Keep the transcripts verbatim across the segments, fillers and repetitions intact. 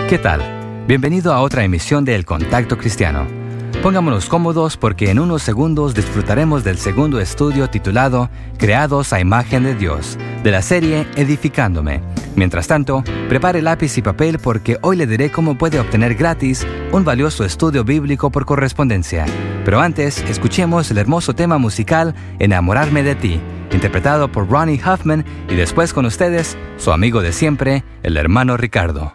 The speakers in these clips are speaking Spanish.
¿Qué tal? Bienvenido a otra emisión de El Contacto Cristiano. Pongámonos cómodos porque en unos segundos disfrutaremos del segundo estudio titulado Creados a imagen de Dios, de la serie Edificándome. Mientras tanto, prepare lápiz y papel porque hoy le diré cómo puede obtener gratis un valioso estudio bíblico por correspondencia. Pero antes, escuchemos el hermoso tema musical Enamorarme de ti, interpretado por Ronnie Huffman, y después con ustedes, su amigo de siempre, el hermano Ricardo.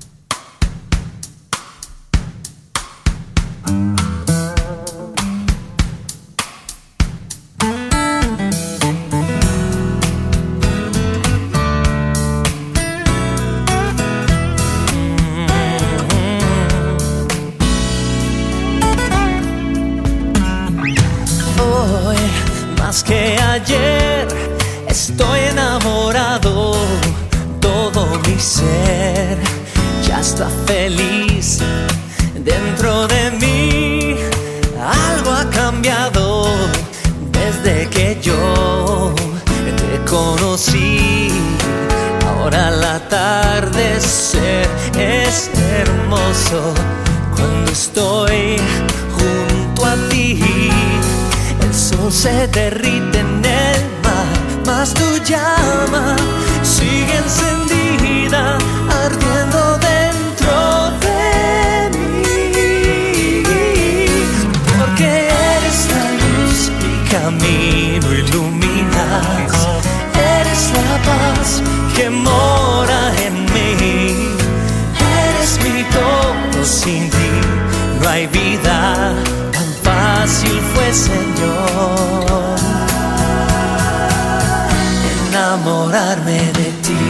Más que ayer, estoy enamorado, todo mi ser ya está feliz dentro de mí. Algo ha cambiado desde que yo te conocí. Ahora el atardecer es hermoso cuando estoy junto a ti. El sol se derrite en el mar, mas tu llama sigue encendida, ardiendo dentro de mí. Porque eres la luz, mi camino iluminas. Eres la paz que mora en mí. Eres mi todo, sin ti no hay vida. Fácil fue, Señor, enamorarme de ti.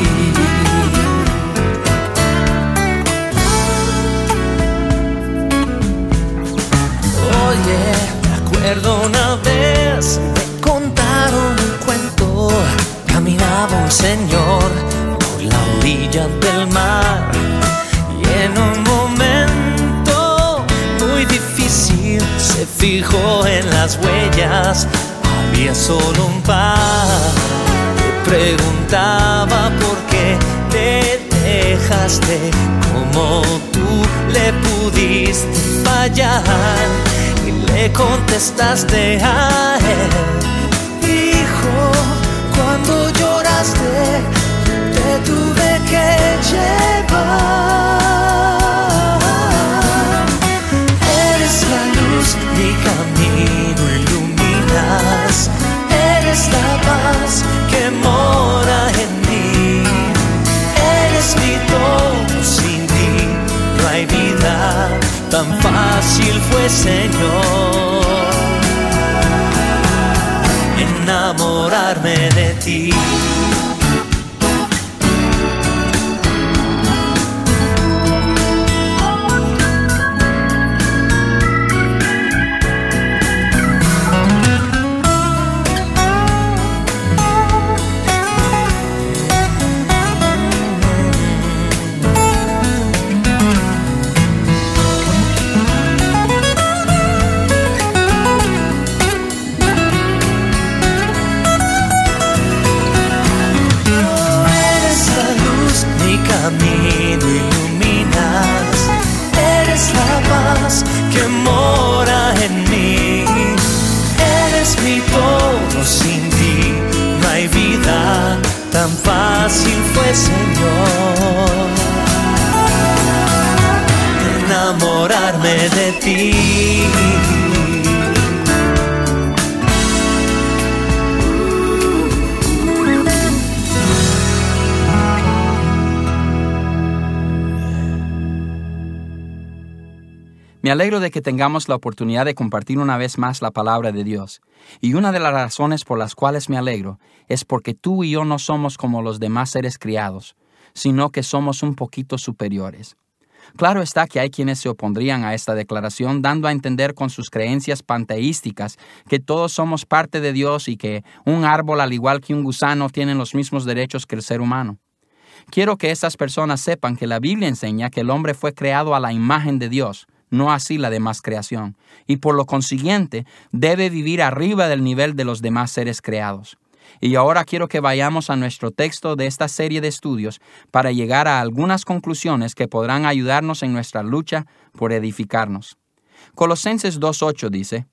Oye, me acuerdo una vez, me contaron un cuento. Caminaba un señor por la orilla del mar y en un momento muy difícil se fijó en las huellas, había solo un par. Le preguntaba por qué te dejaste, cómo tú le pudiste fallar, y le contestaste a él: hijo, cuando lloraste te tuve que llevar. Mi camino iluminas, eres la paz que mora en mí. Eres mi todo, sin ti no hay vida. Tan fácil fue, Señor, enamorarme de ti. Camino iluminas, eres la paz que mora en mí. Eres mi todo, sin ti no hay vida. Tan fácil fue, Señor, enamorarme de ti. Me alegro de que tengamos la oportunidad de compartir una vez más la palabra de Dios. Y una de las razones por las cuales me alegro es porque tú y yo no somos como los demás seres criados, sino que somos un poquito superiores. Claro está que hay quienes se opondrían a esta declaración, dando a entender con sus creencias panteísticas que todos somos parte de Dios y que un árbol, al igual que un gusano, tiene los mismos derechos que el ser humano. Quiero que estas personas sepan que la Biblia enseña que el hombre fue creado a la imagen de Dios, no así la demás creación, y por lo consiguiente debe vivir arriba del nivel de los demás seres creados. Y ahora quiero que vayamos a nuestro texto de esta serie de estudios para llegar a algunas conclusiones que podrán ayudarnos en nuestra lucha por edificarnos. Colosenses dos ocho dice: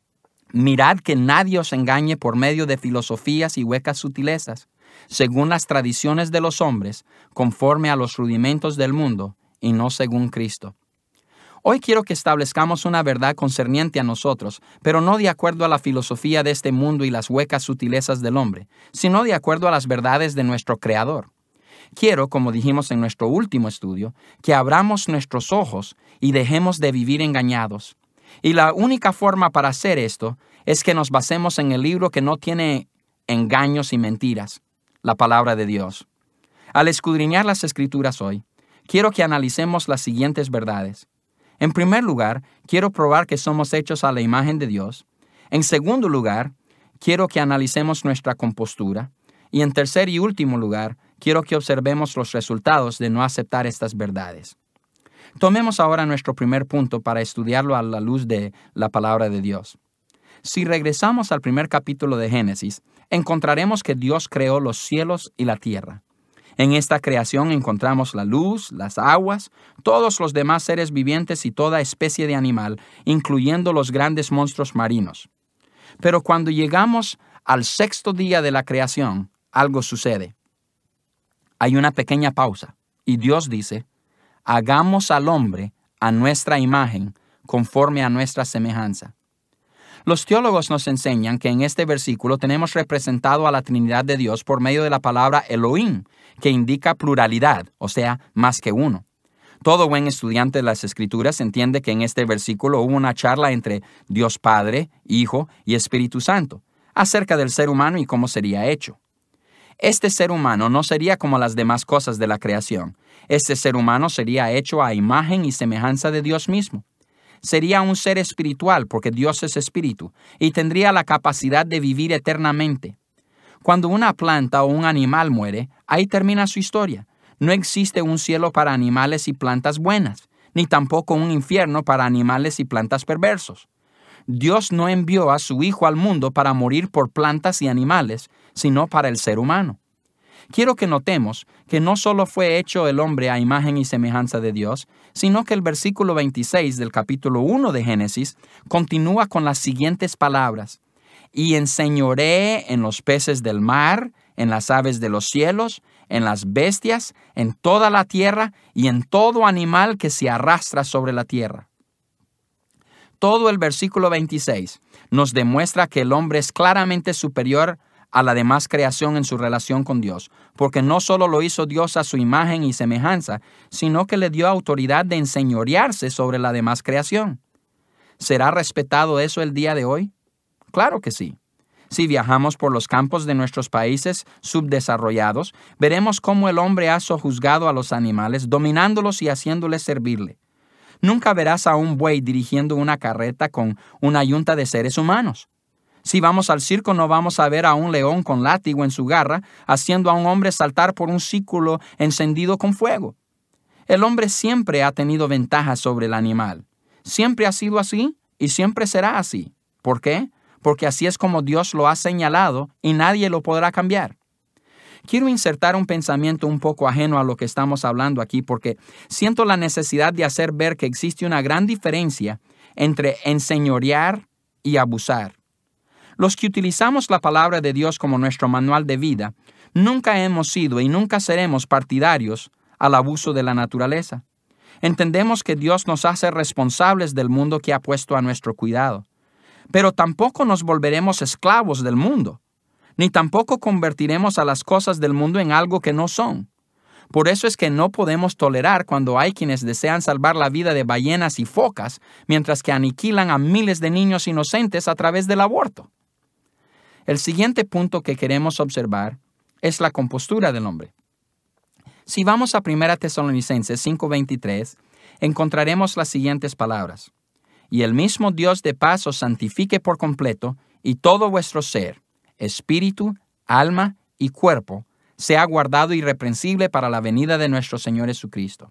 Mirad que nadie os engañe por medio de filosofías y huecas sutilezas, según las tradiciones de los hombres, conforme a los rudimentos del mundo, y no según Cristo. Hoy quiero que establezcamos una verdad concerniente a nosotros, pero no de acuerdo a la filosofía de este mundo y las huecas sutilezas del hombre, sino de acuerdo a las verdades de nuestro Creador. Quiero, como dijimos en nuestro último estudio, que abramos nuestros ojos y dejemos de vivir engañados. Y la única forma para hacer esto es que nos basemos en el libro que no tiene engaños y mentiras, la palabra de Dios. Al escudriñar las Escrituras hoy, quiero que analicemos las siguientes verdades. En primer lugar, quiero probar que somos hechos a la imagen de Dios. En segundo lugar, quiero que analicemos nuestra compostura. Y en tercer y último lugar, quiero que observemos los resultados de no aceptar estas verdades. Tomemos ahora nuestro primer punto para estudiarlo a la luz de la palabra de Dios. Si regresamos al primer capítulo de Génesis, encontraremos que Dios creó los cielos y la tierra. En esta creación encontramos la luz, las aguas, todos los demás seres vivientes y toda especie de animal, incluyendo los grandes monstruos marinos. Pero cuando llegamos al sexto día de la creación, algo sucede. Hay una pequeña pausa y Dios dice: hagamos al hombre a nuestra imagen, conforme a nuestra semejanza. Los teólogos nos enseñan que en este versículo tenemos representado a la Trinidad de Dios por medio de la palabra Elohim, que indica pluralidad, o sea, más que uno. Todo buen estudiante de las Escrituras entiende que en este versículo hubo una charla entre Dios Padre, Hijo y Espíritu Santo, acerca del ser humano y cómo sería hecho. Este ser humano no sería como las demás cosas de la creación. Este ser humano sería hecho a imagen y semejanza de Dios mismo. Sería un ser espiritual porque Dios es espíritu y tendría la capacidad de vivir eternamente. Cuando una planta o un animal muere, ahí termina su historia. No existe un cielo para animales y plantas buenas, ni tampoco un infierno para animales y plantas perversos. Dios no envió a su Hijo al mundo para morir por plantas y animales, sino para el ser humano. Quiero que notemos que no solo fue hecho el hombre a imagen y semejanza de Dios, sino que el versículo veintiséis del capítulo uno de Génesis continúa con las siguientes palabras: y enseñoreé en los peces del mar, en las aves de los cielos, en las bestias, en toda la tierra y en todo animal que se arrastra sobre la tierra. Todo el versículo veintiséis nos demuestra que el hombre es claramente superior a la demás creación en su relación con Dios, porque no solo lo hizo Dios a su imagen y semejanza, sino que le dio autoridad de enseñorearse sobre la demás creación. ¿Será respetado eso el día de hoy? Claro que sí. Si viajamos por los campos de nuestros países subdesarrollados, veremos cómo el hombre ha sojuzgado a los animales, dominándolos y haciéndoles servirle. Nunca verás a un buey dirigiendo una carreta con una yunta de seres humanos. Si vamos al circo, no vamos a ver a un león con látigo en su garra, haciendo a un hombre saltar por un círculo encendido con fuego. El hombre siempre ha tenido ventaja sobre el animal. Siempre ha sido así y siempre será así. ¿Por qué? Porque así es como Dios lo ha señalado y nadie lo podrá cambiar. Quiero insertar un pensamiento un poco ajeno a lo que estamos hablando aquí porque siento la necesidad de hacer ver que existe una gran diferencia entre enseñorear y abusar. Los que utilizamos la palabra de Dios como nuestro manual de vida, nunca hemos sido y nunca seremos partidarios al abuso de la naturaleza. Entendemos que Dios nos hace responsables del mundo que ha puesto a nuestro cuidado. Pero tampoco nos volveremos esclavos del mundo, ni tampoco convertiremos a las cosas del mundo en algo que no son. Por eso es que no podemos tolerar cuando hay quienes desean salvar la vida de ballenas y focas, mientras que aniquilan a miles de niños inocentes a través del aborto. El siguiente punto que queremos observar es la compostura del hombre. Si vamos a primera Tesalonicenses cinco veintitrés, encontraremos las siguientes palabras: y el mismo Dios de paz os santifique por completo, y todo vuestro ser, espíritu, alma y cuerpo, sea guardado irreprensible para la venida de nuestro Señor Jesucristo.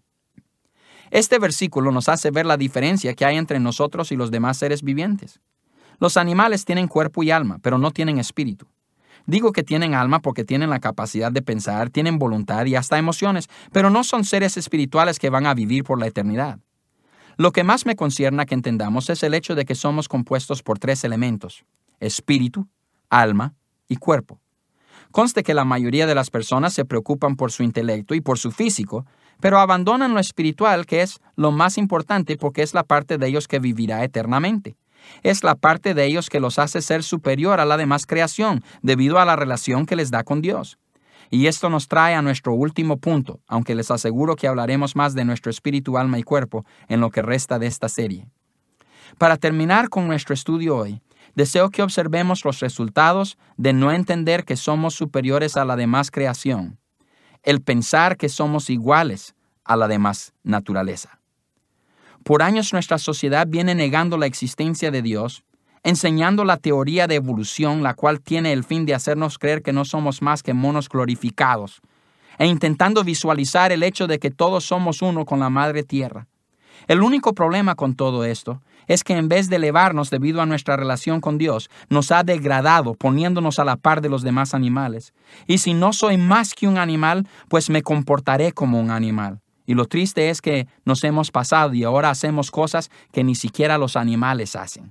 Este versículo nos hace ver la diferencia que hay entre nosotros y los demás seres vivientes. Los animales tienen cuerpo y alma, pero no tienen espíritu. Digo que tienen alma porque tienen la capacidad de pensar, tienen voluntad y hasta emociones, pero no son seres espirituales que van a vivir por la eternidad. Lo que más me concierne que entendamos es el hecho de que somos compuestos por tres elementos: espíritu, alma y cuerpo. Conste que la mayoría de las personas se preocupan por su intelecto y por su físico, pero abandonan lo espiritual, que es lo más importante porque es la parte de ellos que vivirá eternamente. Es la parte de ellos que los hace ser superior a la demás creación, debido a la relación que les da con Dios. Y esto nos trae a nuestro último punto, aunque les aseguro que hablaremos más de nuestro espíritu, alma y cuerpo en lo que resta de esta serie. Para terminar con nuestro estudio hoy, deseo que observemos los resultados de no entender que somos superiores a la demás creación, el pensar que somos iguales a la demás naturaleza. Por años nuestra sociedad viene negando la existencia de Dios, enseñando la teoría de evolución, la cual tiene el fin de hacernos creer que no somos más que monos glorificados, e intentando visualizar el hecho de que todos somos uno con la Madre Tierra. El único problema con todo esto es que en vez de elevarnos debido a nuestra relación con Dios, nos ha degradado poniéndonos a la par de los demás animales. Y si no soy más que un animal, pues me comportaré como un animal. Y lo triste es que nos hemos pasado y ahora hacemos cosas que ni siquiera los animales hacen.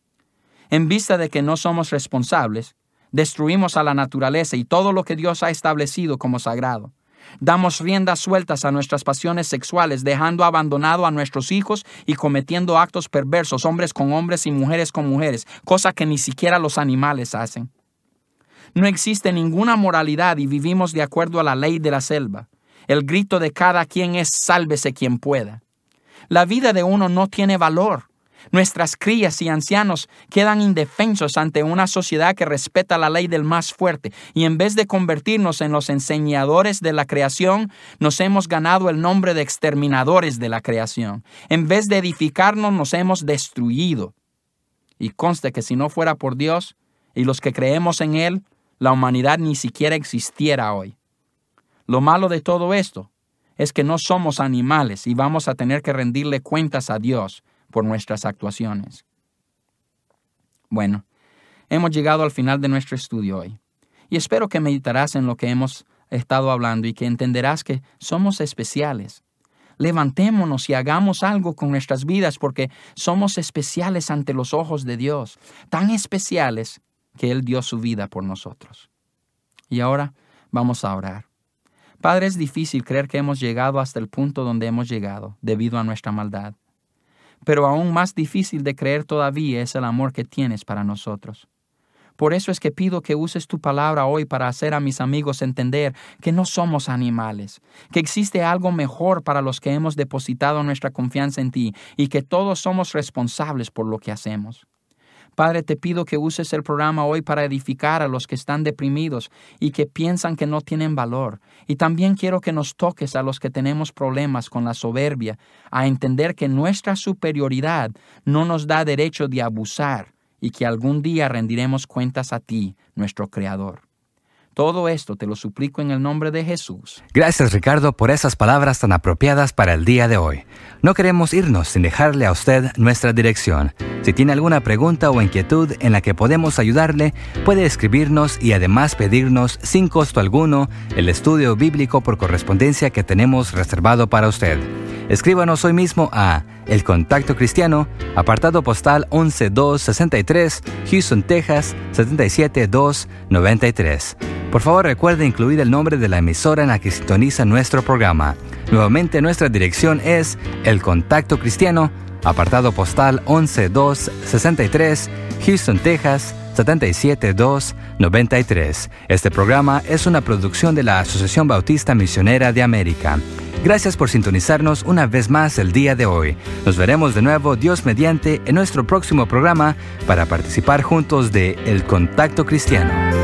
En vista de que no somos responsables, destruimos a la naturaleza y todo lo que Dios ha establecido como sagrado. Damos riendas sueltas a nuestras pasiones sexuales, dejando abandonado a nuestros hijos y cometiendo actos perversos, hombres con hombres y mujeres con mujeres, cosa que ni siquiera los animales hacen. No existe ninguna moralidad y vivimos de acuerdo a la ley de la selva. El grito de cada quien es sálvese quien pueda. La vida de uno no tiene valor. Nuestras crías y ancianos quedan indefensos ante una sociedad que respeta la ley del más fuerte, y en vez de convertirnos en los enseñadores de la creación, nos hemos ganado el nombre de exterminadores de la creación. En vez de edificarnos, nos hemos destruido. Y conste que si no fuera por Dios y los que creemos en Él, la humanidad ni siquiera existiera hoy. Lo malo de todo esto es que no somos animales y vamos a tener que rendirle cuentas a Dios por nuestras actuaciones. Bueno, hemos llegado al final de nuestro estudio hoy, y espero que meditarás en lo que hemos estado hablando y que entenderás que somos especiales. Levantémonos y hagamos algo con nuestras vidas porque somos especiales ante los ojos de Dios, tan especiales que Él dio su vida por nosotros. Y ahora vamos a orar. Padre, es difícil creer que hemos llegado hasta el punto donde hemos llegado debido a nuestra maldad. Pero aún más difícil de creer todavía es el amor que tienes para nosotros. Por eso es que pido que uses tu palabra hoy para hacer a mis amigos entender que no somos animales, que existe algo mejor para los que hemos depositado nuestra confianza en ti y que todos somos responsables por lo que hacemos. Padre, te pido que uses el programa hoy para edificar a los que están deprimidos y que piensan que no tienen valor. Y también quiero que nos toques a los que tenemos problemas con la soberbia, a entender que nuestra superioridad no nos da derecho de abusar y que algún día rendiremos cuentas a ti, nuestro Creador. Todo esto te lo suplico en el nombre de Jesús. Gracias, Ricardo, por esas palabras tan apropiadas para el día de hoy. No queremos irnos sin dejarle a usted nuestra dirección. Si tiene alguna pregunta o inquietud en la que podemos ayudarle, puede escribirnos y además pedirnos sin costo alguno el estudio bíblico por correspondencia que tenemos reservado para usted. Escríbanos hoy mismo a El Contacto Cristiano, apartado postal once dos sesenta y tres, Houston, Texas, setenta y siete dos noventa y tres. Por favor, recuerde incluir el nombre de la emisora en la que sintoniza nuestro programa. Nuevamente, nuestra dirección es El Contacto Cristiano, apartado postal once dos sesenta y tres, Houston, Texas, setenta y siete dos noventa y tres. Este programa es una producción de la Asociación Bautista Misionera de América. Gracias por sintonizarnos una vez más el día de hoy. Nos veremos de nuevo, Dios mediante, en nuestro próximo programa para participar juntos de El Contacto Cristiano.